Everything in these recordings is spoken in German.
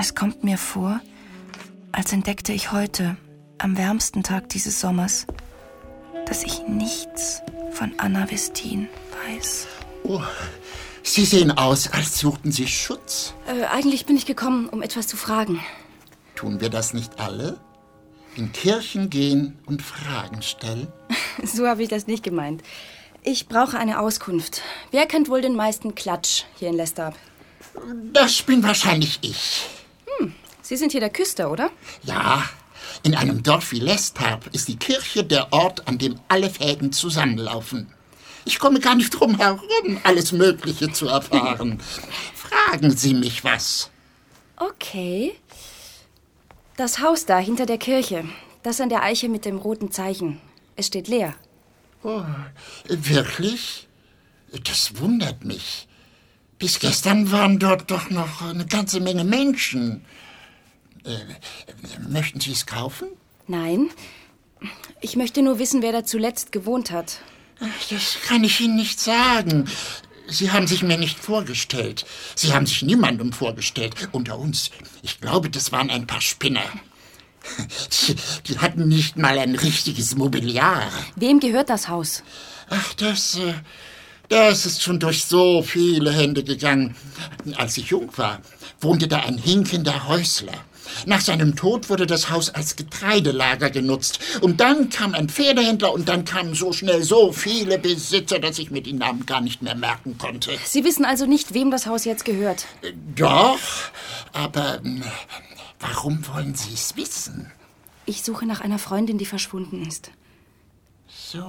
Es kommt mir vor, als entdeckte ich heute, am wärmsten Tag dieses Sommers, dass ich nichts von Anna Westin weiß. Oh, Sie sehen aus, als suchten Sie Schutz. Eigentlich bin ich gekommen, um etwas zu fragen. Tun wir das nicht alle? In Kirchen gehen und Fragen stellen? So habe ich das nicht gemeint. Ich brauche eine Auskunft. Wer kennt wohl den meisten Klatsch hier in Lestab? Das bin wahrscheinlich ich. Sie sind hier der Küster, oder? Ja, in einem Dorf wie Lestab ist die Kirche der Ort, an dem alle Fäden zusammenlaufen. Ich komme gar nicht drum herum, alles Mögliche zu erfahren. Fragen Sie mich was. Okay. Das Haus da hinter der Kirche, das an der Eiche mit dem roten Zeichen. Es steht leer. Oh, wirklich? Das wundert mich. Bis gestern waren dort doch noch eine ganze Menge Menschen. Möchten Sie es kaufen? Nein. Ich möchte nur wissen, wer da zuletzt gewohnt hat. Das kann ich Ihnen nicht sagen. Sie haben sich mir nicht vorgestellt. Sie haben sich niemandem vorgestellt. Unter uns. Ich glaube, das waren ein paar Spinner. Die hatten nicht mal ein richtiges Mobiliar. Wem gehört das Haus? Ach, das ist schon durch so viele Hände gegangen. Als ich jung war, wohnte da ein hinkender Häusler. Nach seinem Tod wurde das Haus als Getreidelager genutzt. Und dann kam ein Pferdehändler und dann kamen so schnell so viele Besitzer, dass ich mir die Namen gar nicht mehr merken konnte. Sie wissen also nicht, wem das Haus jetzt gehört? Doch, aber warum wollen Sie es wissen? Ich suche nach einer Freundin, die verschwunden ist. So.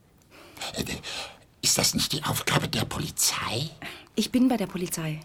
Ist das nicht die Aufgabe der Polizei? Ich bin bei der Polizei.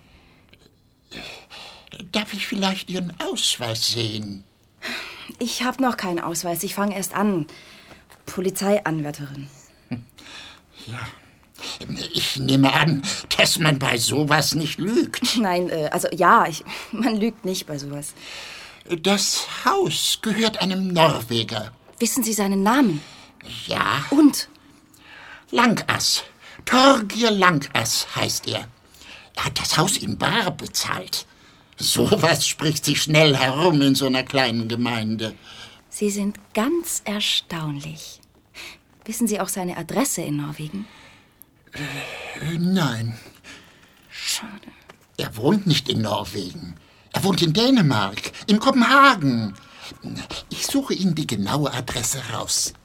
Darf ich vielleicht Ihren Ausweis sehen? Ich habe noch keinen Ausweis. Ich fange erst an. Polizeianwärterin. Ja. Ich nehme an, dass man bei sowas nicht lügt. Nein, also ja, man lügt nicht bei sowas. Das Haus gehört einem Norweger. Wissen Sie seinen Namen? Ja. Und? Langass. Torgir Langass heißt er. Er hat das Haus in bar bezahlt. Sowas spricht sich schnell herum in so einer kleinen Gemeinde. Sie sind ganz erstaunlich. Wissen Sie auch seine Adresse in Norwegen? Nein. Schade. Er wohnt nicht in Norwegen. Er wohnt in Dänemark, in Kopenhagen. Ich suche Ihnen die genaue Adresse raus.